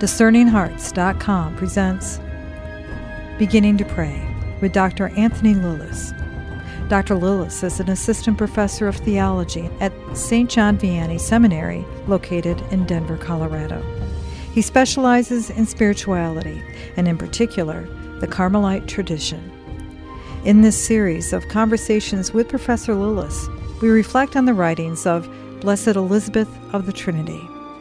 DiscerningHearts.com presents Beginning to Pray with Dr. Anthony Lilles. Dr. Lilles is an assistant professor of theology at St. John Vianney Seminary, located in Denver, Colorado. He specializes in spirituality, and in particular, the Carmelite tradition. In this series of conversations with Professor Lilles, we reflect on the writings of Blessed Elizabeth of the Trinity.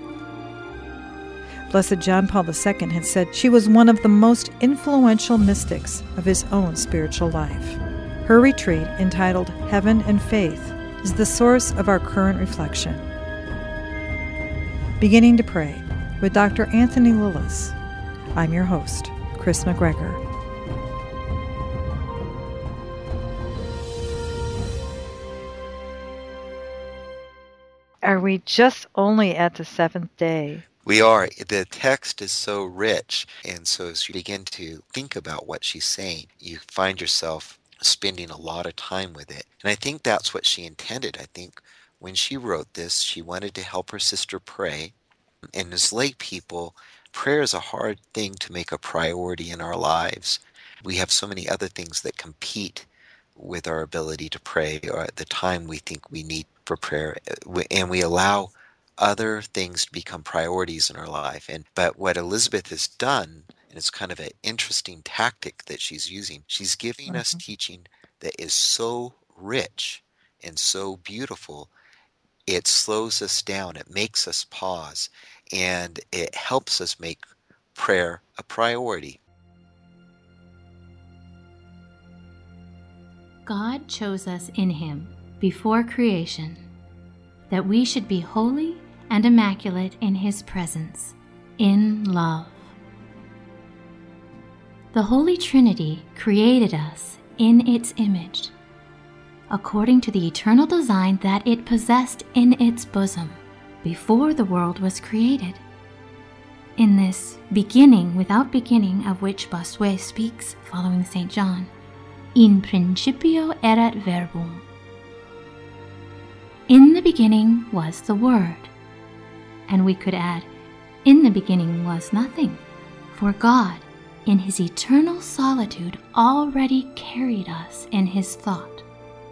Blessed John Paul II had said she was one of the most influential mystics of his own spiritual life. Her retreat, entitled Heaven and Faith, is the source of our current reflection. Beginning to Pray with Dr. Anthony Lilles. I'm your host, Chris McGregor. Are we just only at the seventh day? We are. The text is so rich, and so as you begin to think about what she's saying, you find yourself spending a lot of time with it. And I think that's what she intended. I think when she wrote this, she wanted to help her sister pray. And as lay people, prayer is a hard thing to make a priority in our lives. We have so many other things that compete with our ability to pray, or at the time we think we need for prayer, and we allow other things to become priorities in our life. But what Elizabeth has done, and it's kind of an interesting tactic that she's using, she's giving us teaching that is so rich and so beautiful, it slows us down, it makes us pause, and it helps us make prayer a priority. God chose us in Him before creation, that we should be holy and immaculate in His presence, in love. The Holy Trinity created us in its image, according to the eternal design that it possessed in its bosom before the world was created. In this beginning without beginning of which Bossuet speaks, following St. John, in principio erat verbum. In the beginning was the Word. And we could add, in the beginning was nothing, for God, in His eternal solitude, already carried us in His thought.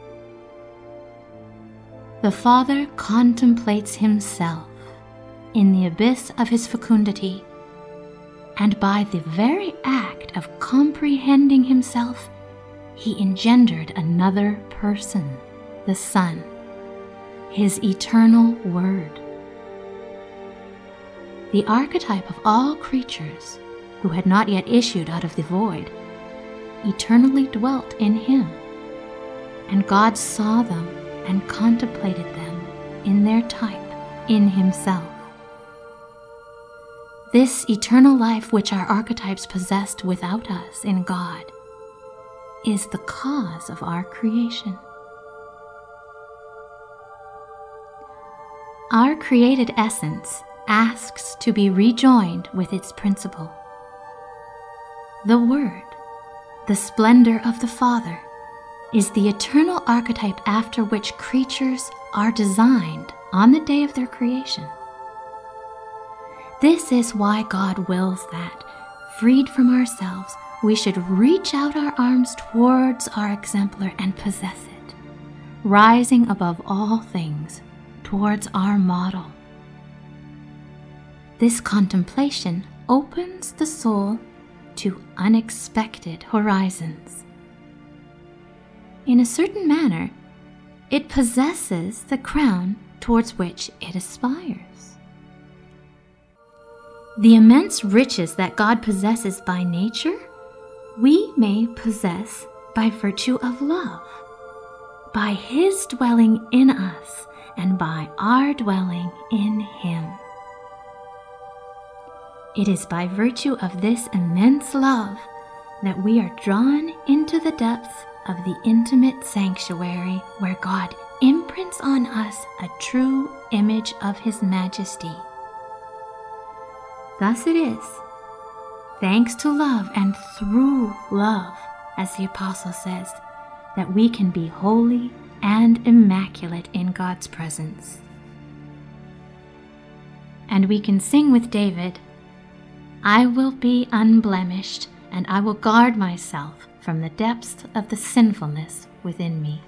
The Father contemplates Himself in the abyss of His fecundity, and by the very act of comprehending Himself, He engendered another person, the Son, His eternal Word. The archetype of all creatures who had not yet issued out of the void eternally dwelt in Him, and God saw them and contemplated them in their type in Himself. This eternal life which our archetypes possessed without us in God is the cause of our creation. Our created essence asks to be rejoined with its principle. The Word, the splendor of the Father, is the eternal archetype after which creatures are designed on the day of their creation. This is why God wills that, freed from ourselves, we should reach out our arms towards our exemplar and possess it, rising above all things towards our model. This contemplation opens the soul to unexpected horizons. In a certain manner, it possesses the crown towards which it aspires. The immense riches that God possesses by nature, we may possess by virtue of love, by His dwelling in us and by our dwelling in Him. It is by virtue of this immense love that we are drawn into the depths of the intimate sanctuary where God imprints on us a true image of His majesty. Thus it is, thanks to love and through love, as the Apostle says, that we can be holy and immaculate in God's presence. And we can sing with David, I will be unblemished, and I will guard myself from the depths of the sinfulness within me.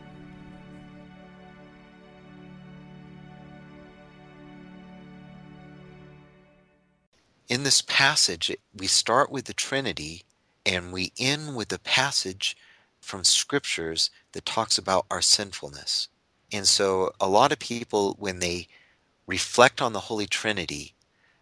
In this passage, we start with the Trinity and we end with a passage from scriptures that talks about our sinfulness. And so a lot of people, when they reflect on the Holy Trinity,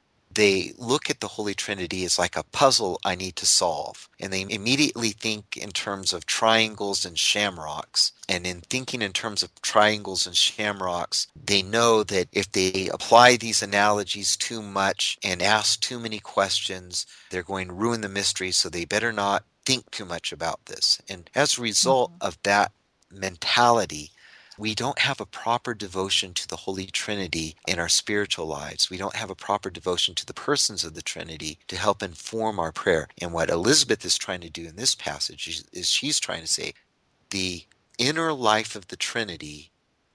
they look at the Holy Trinity as like a puzzle I need to solve. And they immediately think in terms of triangles and shamrocks. And in thinking in terms of triangles and shamrocks, they know that if they apply these analogies too much and ask too many questions, they're going to ruin the mystery, so they better not think too much about this. And as a result of that mentality, we don't have a proper devotion to the Holy Trinity in our spiritual lives. We don't have a proper devotion to the persons of the Trinity to help inform our prayer. And what Elizabeth is trying to do in this passage is she's trying to say the inner life of the Trinity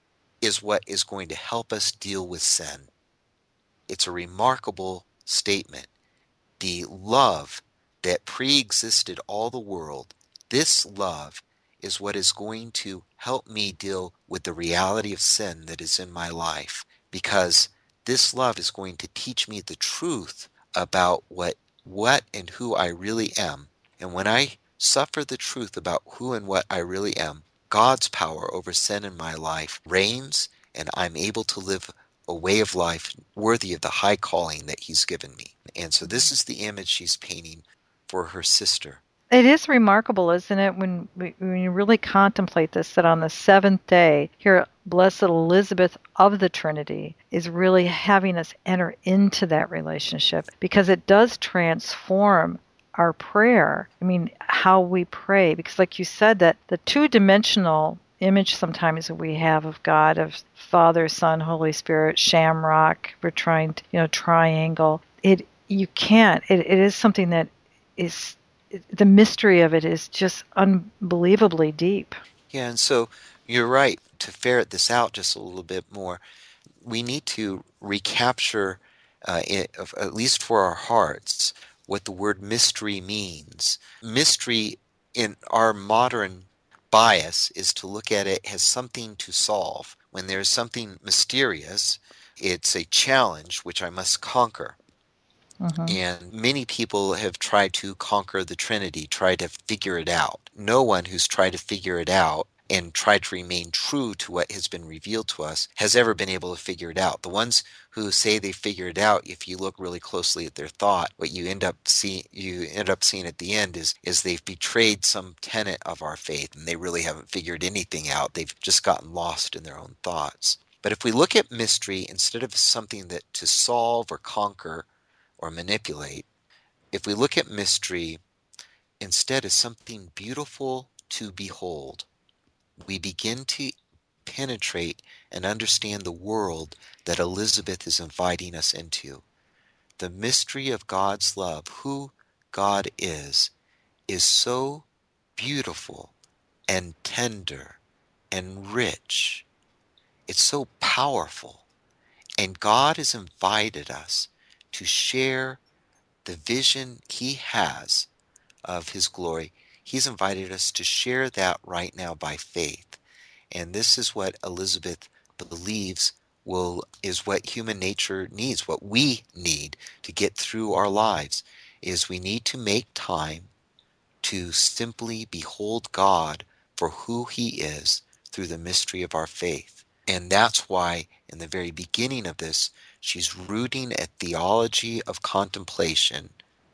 is what is going to help us deal with sin. It's a remarkable statement. The love that pre-existed all the world, this love is what is going to help me deal with the reality of sin that is in my life, because this love is going to teach me the truth about what and who I really am. And when I suffer the truth about who and what I really am, God's power over sin in my life reigns, and I'm able to live a way of life worthy of the high calling that He's given me. And so this is the image she's painting for her sister. It is remarkable, isn't it, when you really contemplate this, that on the seventh day, here, Blessed Elizabeth of the Trinity is really having us enter into that relationship, because it does transform our prayer. I mean, how we pray, because like you said, that the two-dimensional image sometimes that we have of God, of Father, Son, Holy Spirit, shamrock, we're trying to, triangle. It is something that is, the mystery of it is just unbelievably deep. Yeah, and so you're right. To ferret this out just a little bit more, we need to recapture, at least for our hearts, what the word mystery means. Mystery, in our modern bias, is to look at it as something to solve. When there's something mysterious, it's a challenge which I must conquer. And many people have tried to conquer the Trinity, tried to figure it out. No one who's tried to figure it out and tried to remain true to what has been revealed to us has ever been able to figure it out. The ones who say they figure it out, if you look really closely at their thought, what you end up seeing at the end is they've betrayed some tenet of our faith, and they really haven't figured anything out. They've just gotten lost in their own thoughts. But if we look at mystery instead of something that to solve or conquer or manipulate, if we look at mystery instead as something beautiful to behold, we begin to penetrate and understand the world that Elizabeth is inviting us into. The mystery of God's love, who God is so beautiful and tender and rich. It's so powerful. And God has invited us to share the vision He has of His glory. He's invited us to share that right now by faith. And this is what Elizabeth believes is what human nature needs, what we need to get through our lives, is we need to make time to simply behold God for who He is through the mystery of our faith. And that's why in the very beginning of this, she's rooting a theology of contemplation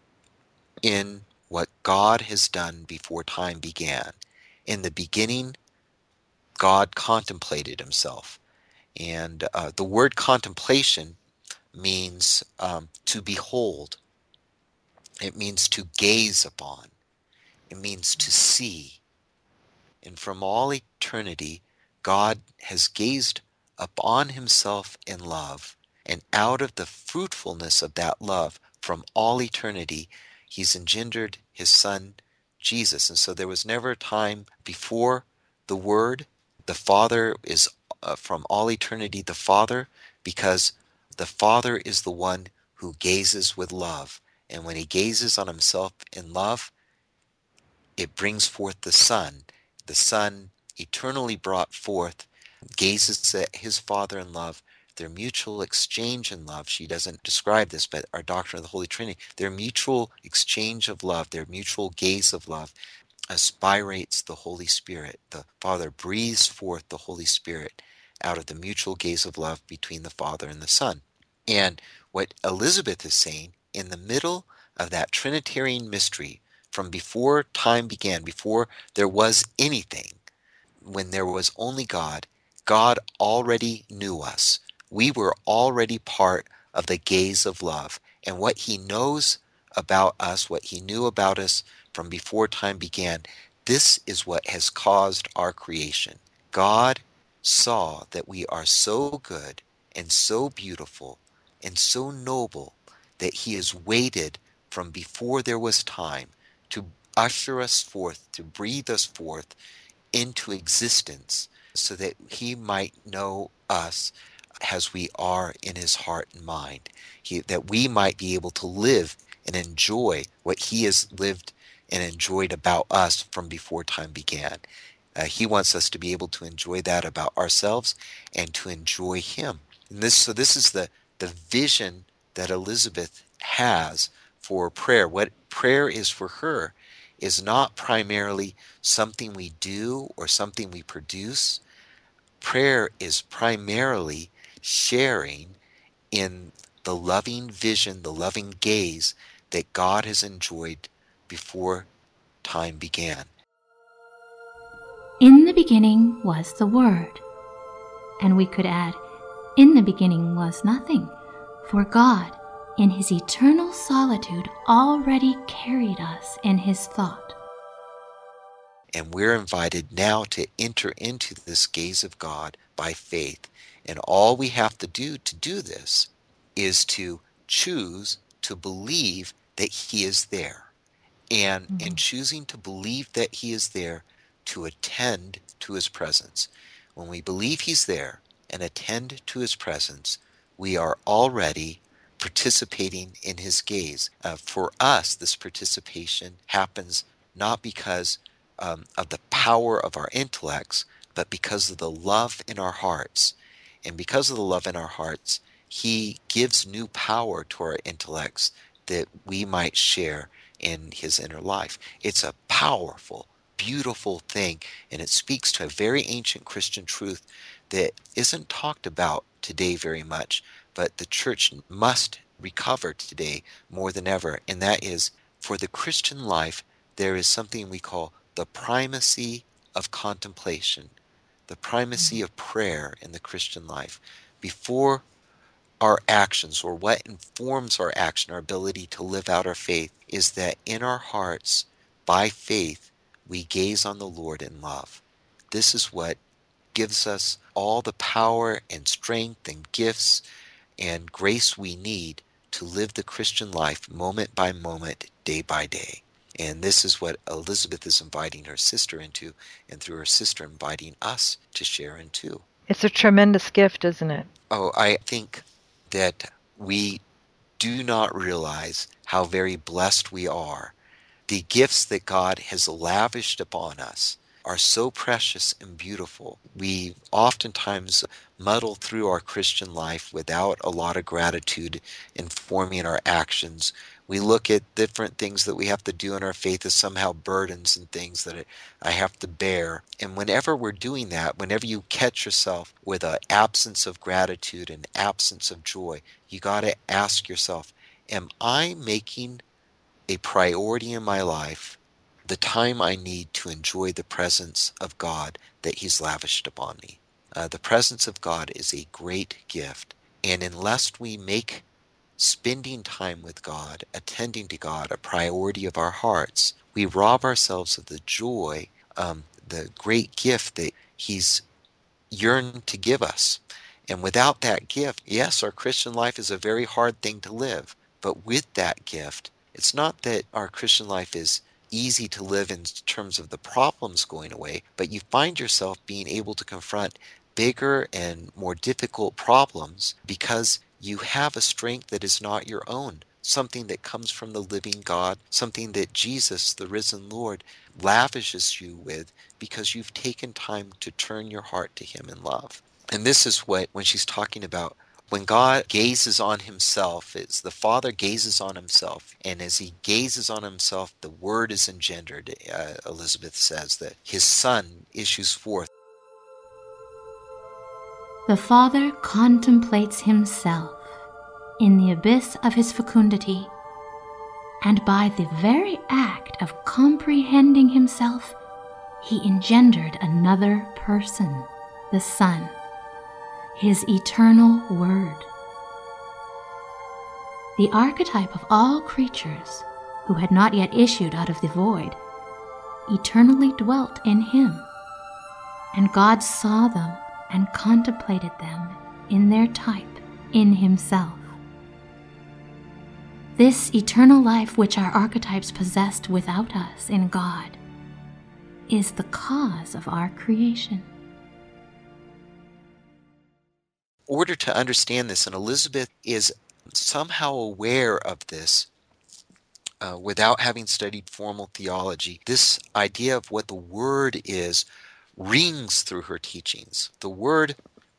in what God has done before time began. In the beginning, God contemplated Himself. And the word contemplation means to behold. It means to gaze upon. It means to see. And from all eternity, God has gazed upon Himself in love. And out of the fruitfulness of that love, from all eternity, He's engendered His Son, Jesus. And so there was never a time before the Word. The Father is from all eternity the Father, because the Father is the one who gazes with love. And when he gazes on himself in love, it brings forth the Son. The Son, eternally brought forth, gazes at his Father in love, their mutual exchange in love. She doesn't describe this, but our doctrine of the Holy Trinity, their mutual exchange of love, their mutual gaze of love, aspirates the Holy Spirit. The Father breathes forth the Holy Spirit out of the mutual gaze of love between the Father and the Son. And what Elizabeth is saying, in the middle of that Trinitarian mystery, from before time began, before there was anything, when there was only God, God already knew us. We were already part of the gaze of love. And what he knows about us, what he knew about us from before time began, this is what has caused our creation. God saw that we are so good and so beautiful and so noble that he has waited from before there was time to usher us forth, to breathe us forth into existence so that he might know us as we are in his heart and mind. That we might be able to live and enjoy what he has lived and enjoyed about us from before time began. He wants us to be able to enjoy that about ourselves and to enjoy him. And so this is the vision that Elizabeth has for prayer. What prayer is for her is not primarily something we do or something we produce. Prayer is primarily sharing in the loving vision, the loving gaze that God has enjoyed before time began. In the beginning was the Word. And we could add, in the beginning was nothing, for God, in his eternal solitude, already carried us in his thought. And we're invited now to enter into this gaze of God by faith. And all we have to do this is to choose to believe that he is there. And in choosing to believe that he is there, to attend to his presence. When we believe he's there and attend to his presence, we are already participating in his gaze. For us, this participation happens not because of the power of our intellects, but because of the love in our hearts. And because of the love in our hearts, he gives new power to our intellects that we might share in his inner life. It's a powerful, beautiful thing, and it speaks to a very ancient Christian truth that isn't talked about today very much, but the church must recover today more than ever, and that is, for the Christian life, there is something we call the primacy of contemplation, the primacy of prayer in the Christian life. Before our actions, or what informs our action, our ability to live out our faith, is that in our hearts, by faith, we gaze on the Lord in love. This is what gives us all the power and strength and gifts and grace we need to live the Christian life moment by moment, day by day. And this is what Elizabeth is inviting her sister into, and through her sister inviting us to share into. It's a tremendous gift, isn't it? Oh, I think that we do not realize how very blessed we are. The gifts that God has lavished upon us are so precious and beautiful. We oftentimes muddle through our Christian life without a lot of gratitude informing our actions. We look at different things that we have to do in our faith as somehow burdens and things that I have to bear. And whenever we're doing that, whenever you catch yourself with an absence of gratitude and absence of joy, you got to ask yourself, am I making a priority in my life the time I need to enjoy the presence of God that he's lavished upon me? The presence of God is a great gift. And unless we make spending time with God, attending to God, a priority of our hearts, we rob ourselves of the joy, the great gift that he's yearned to give us. And without that gift, yes, our Christian life is a very hard thing to live. But with that gift, it's not that our Christian life is easy to live in terms of the problems going away, but you find yourself being able to confront bigger and more difficult problems because you have a strength that is not your own, something that comes from the living God, something that Jesus, the risen Lord, lavishes you with because you've taken time to turn your heart to him in love. And this is what, when she's talking about when God gazes on himself, it's the Father gazes on himself, and as he gazes on himself, the Word is engendered. Elizabeth says that his Son issues forth. The Father contemplates himself in the abyss of his fecundity, and by the very act of comprehending himself, he engendered another person, the Son, his eternal Word. The archetype of all creatures who had not yet issued out of the void eternally dwelt in him, and God saw them and contemplated them in their type in himself. This eternal life which our archetypes possessed without us in God is the cause of our creation. In order to understand this, and Elizabeth is somehow aware of this without having studied formal theology, this idea of what the Word is rings through her teachings. The word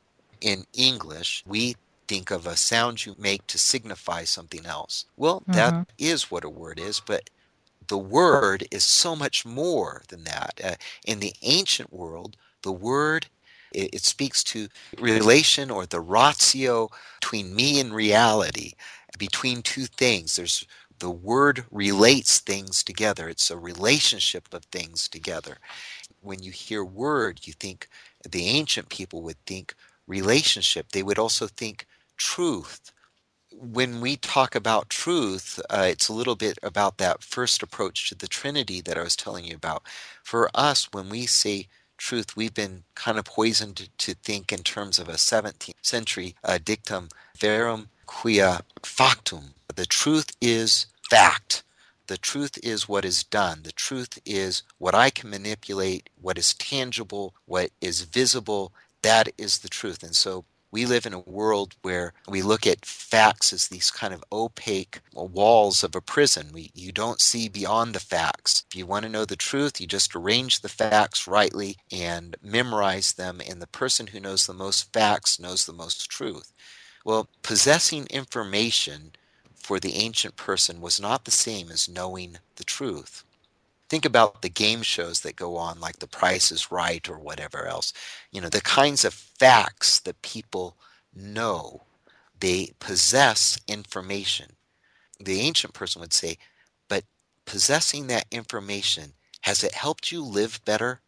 in English, we think of a sound you make to signify something else. Well, that is what a word is, but the word is so much more than that. In the ancient world, the word, it speaks to relation or the ratio between me and reality, between two things. The word relates things together. It's a relationship of things together. When you hear word, you think, the ancient people would think relationship. They would also think truth. When we talk about truth, it's a little bit about that first approach to the Trinity that I was telling you about. For us, when we say truth, we've been kind of poisoned to think in terms of a 17th century dictum, verum quia factum. The truth is fact. The truth is what is done. The truth is what I can manipulate, what is tangible, what is visible. That is the truth. And so we live in a world where we look at facts as these kind of opaque walls of a prison. You don't see beyond the facts. If you want to know the truth, you just arrange the facts rightly and memorize them, and the person who knows the most facts knows the most truth. Well, possessing information for the ancient person was not the same as knowing the truth. Think about the game shows that go on, like The Price is Right or whatever else. The kinds of facts that people know. They possess information. The ancient person would say, but possessing that information, has it helped you live better?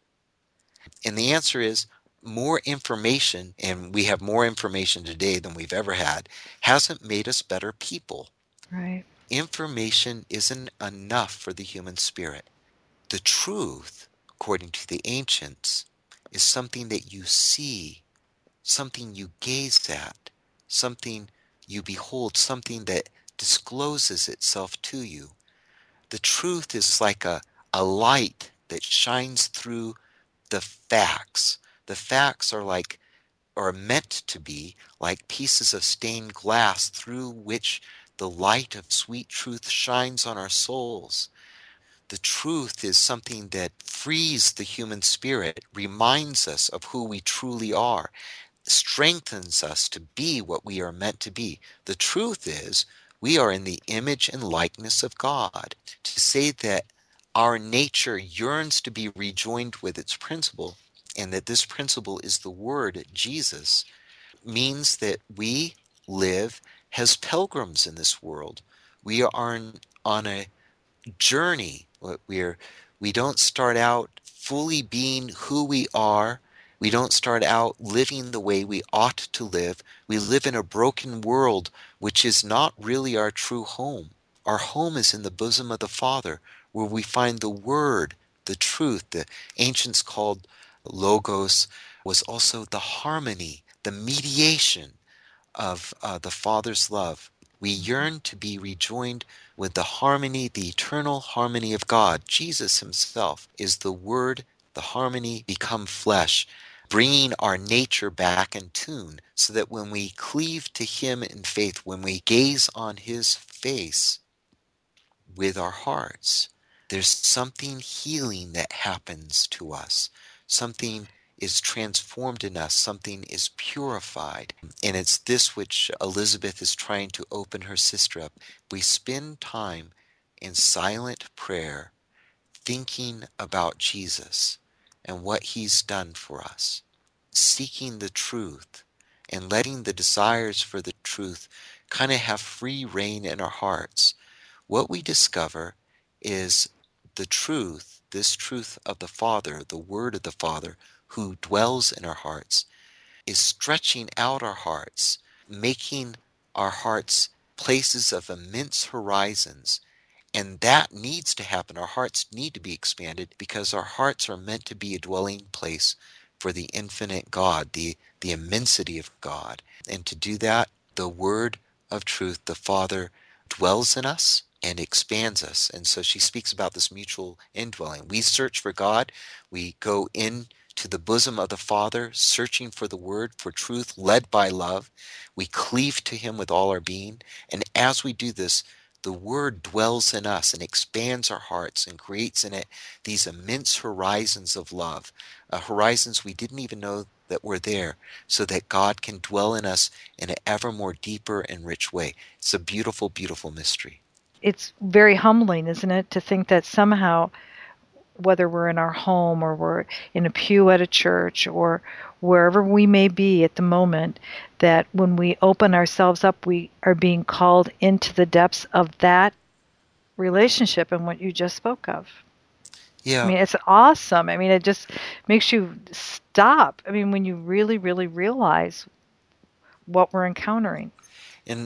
And the answer is, more information, and we have more information today than we've ever had, hasn't made us better people. Right. Information isn't enough for the human spirit. The truth, according to the ancients, is something that you see, something you gaze at, something you behold, something that discloses itself to you. The truth is like a light that shines through the facts. The facts are meant to be like pieces of stained glass through which the light of sweet truth shines on our souls. The truth is something that frees the human spirit, reminds us of who we truly are, strengthens us to be what we are meant to be. The truth is, we are in the image and likeness of God. To say that our nature yearns to be rejoined with its principle, and that this principle is the Word, Jesus, means that we live as pilgrims in this world. We are on a journey. We don't start out fully being who we are. We don't start out living the way we ought to live. We live in a broken world, which is not really our true home. Our home is in the bosom of the Father, where we find the Word, the truth. The ancients called Logos was also the harmony, the mediation of the Father's love. We yearn to be rejoined with the harmony, the eternal harmony of God. Jesus himself is the Word, the harmony become flesh, bringing our nature back in tune, so that when we cleave to him in faith, when we gaze on his face with our hearts. There's something healing that happens to us. Something is transformed in us. Something is purified. And it's this which Elizabeth is trying to open her sister up. We spend time in silent prayer thinking about Jesus and what he's done for us, seeking the truth and letting the desires for the truth kind of have free reign in our hearts. What we discover is the truth, this truth of the Father, the Word of the Father, who dwells in our hearts, is stretching out our hearts, making our hearts places of immense horizons. And that needs to happen. Our hearts need to be expanded because our hearts are meant to be a dwelling place for the infinite God, the immensity of God. And to do that, the Word of truth, the Father, dwells in us and expands us. And so she speaks about this mutual indwelling. We search for God. We go into the bosom of the Father, searching for the Word, for truth, led by love. We cleave to him with all our being. And as we do this, the Word dwells in us and expands our hearts and creates in it these immense horizons of love, horizons we didn't even know that were there, so that God can dwell in us in an ever more deeper and rich way. It's a beautiful, beautiful mystery. It's very humbling, isn't it, to think that somehow, whether we're in our home or we're in a pew at a church or wherever we may be at the moment, that when we open ourselves up, we are being called into the depths of that relationship and what you just spoke of. Yeah. I mean, it's awesome. I mean, it just makes you stop. I mean, when you really, really realize what we're encountering. And,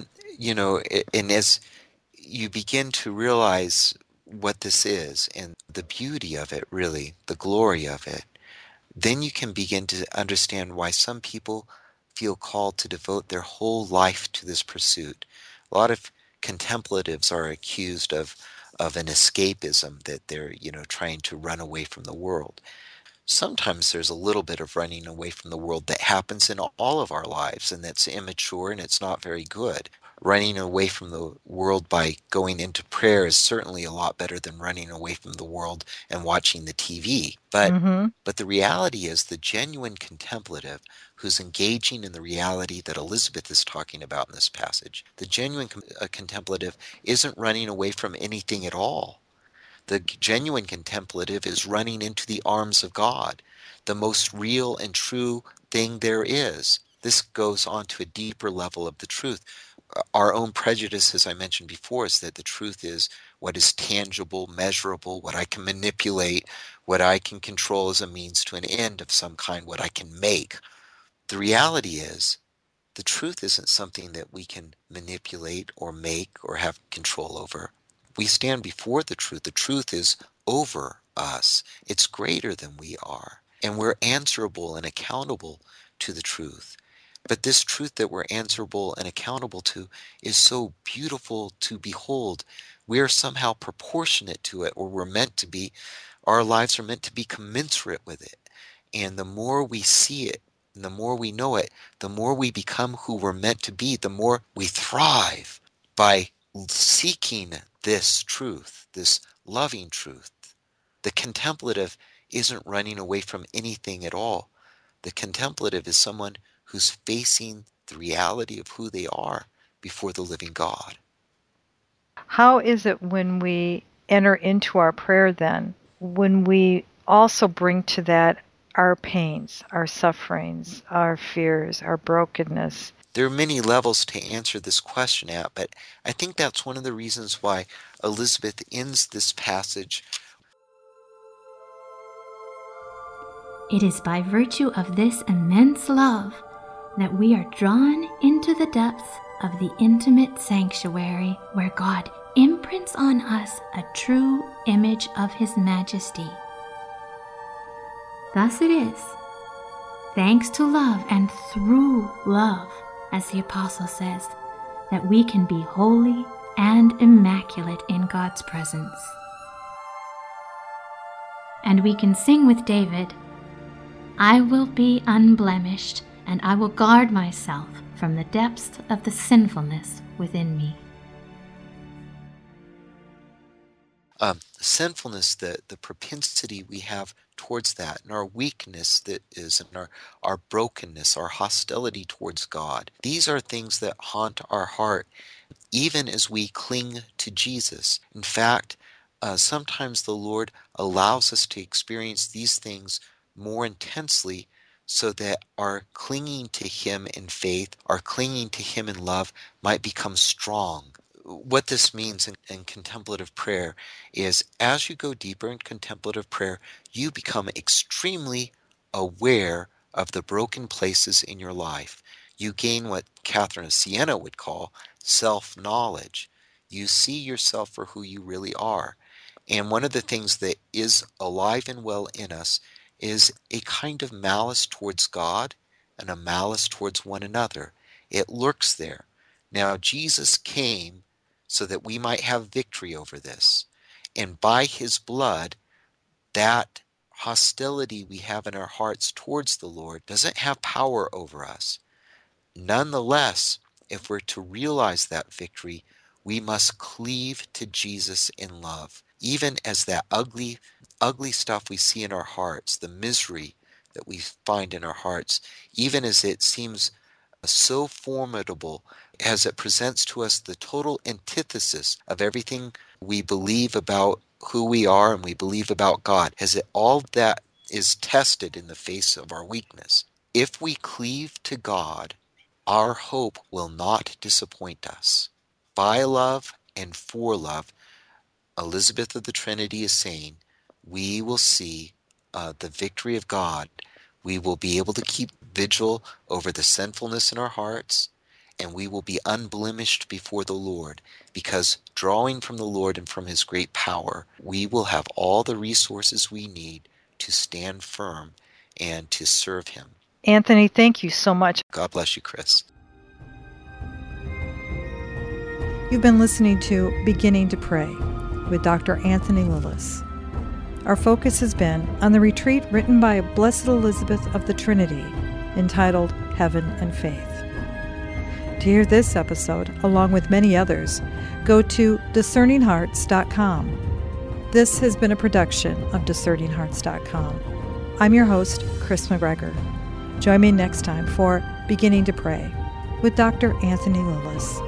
and as you begin to realize what this is and the beauty of it, really, the glory of it, then you can begin to understand why some people feel called to devote their whole life to this pursuit. A lot of contemplatives are accused of an escapism, that they're, trying to run away from the world. Sometimes there's a little bit of running away from the world that happens in all of our lives, and that's immature and it's not very good. Running away from the world by going into prayer is certainly a lot better than running away from the world and watching the TV. But the reality is, the genuine contemplative who's engaging in the reality that Elizabeth is talking about in this passage, the genuine contemplative isn't running away from anything at all. The genuine contemplative is running into the arms of God, the most real and true thing there is. This goes on to a deeper level of the truth. Our own prejudice, as I mentioned before, is that the truth is what is tangible, measurable, what I can manipulate, what I can control as a means to an end of some kind, what I can make. The reality is, the truth isn't something that we can manipulate or make or have control over. We stand before the truth. The truth is over us. It's greater than we are. And we're answerable and accountable to the truth. But this truth that we're answerable and accountable to is so beautiful to behold. We're somehow proportionate to it, or we're meant to be. Our lives are meant to be commensurate with it. And the more we see it, and the more we know it, the more we become who we're meant to be, the more we thrive by seeking this truth, this loving truth. The contemplative isn't running away from anything at all. The contemplative is someone who's facing the reality of who they are before the living God. How is it when we enter into our prayer then, when we also bring to that our pains, our sufferings, our fears, our brokenness? There are many levels to answer this question at, but I think that's one of the reasons why Elizabeth ends this passage. It is by virtue of this immense love that we are drawn into the depths of the intimate sanctuary where God imprints on us a true image of His majesty. Thus it is, thanks to love and through love, as the Apostle says, that we can be holy and immaculate in God's presence. And we can sing with David, I will be unblemished, and I will guard myself from the depths of the sinfulness within me. Sinfulness, the propensity we have towards that, and our weakness that is, and our brokenness, our hostility towards God. These are things that haunt our heart even as we cling to Jesus. In fact, sometimes the Lord allows us to experience these things more intensely so that our clinging to Him in faith, our clinging to Him in love might become strong. What this means in contemplative prayer is as you go deeper in contemplative prayer, you become extremely aware of the broken places in your life. You gain what Catherine of Siena would call self-knowledge. You see yourself for who you really are. And one of the things that is alive and well in us is a kind of malice towards God and a malice towards one another. It lurks there. Now, Jesus came so that we might have victory over this. And by His blood, that hostility we have in our hearts towards the Lord doesn't have power over us. Nonetheless, if we're to realize that victory, we must cleave to Jesus in love. Even as that ugly stuff we see in our hearts, the misery that we find in our hearts, even as it seems so formidable, as it presents to us the total antithesis of everything we believe about who we are and we believe about God, as it all that is tested in the face of our weakness. If we cleave to God, our hope will not disappoint us. By love and for love, Elizabeth of the Trinity is saying, we will see the victory of God. We will be able to keep vigil over the sinfulness in our hearts, and we will be unblemished before the Lord, because drawing from the Lord and from His great power, we will have all the resources we need to stand firm and to serve Him. Anthony, thank you so much. God bless you, Chris. You've been listening to Beginning to Pray with Dr. Anthony Lilles. Our focus has been on the retreat written by Blessed Elizabeth of the Trinity, entitled Heaven and Faith. To hear this episode, along with many others, go to discerninghearts.com. This has been a production of discerninghearts.com. I'm your host, Chris McGregor. Join me next time for Beginning to Pray with Dr. Anthony Lilles.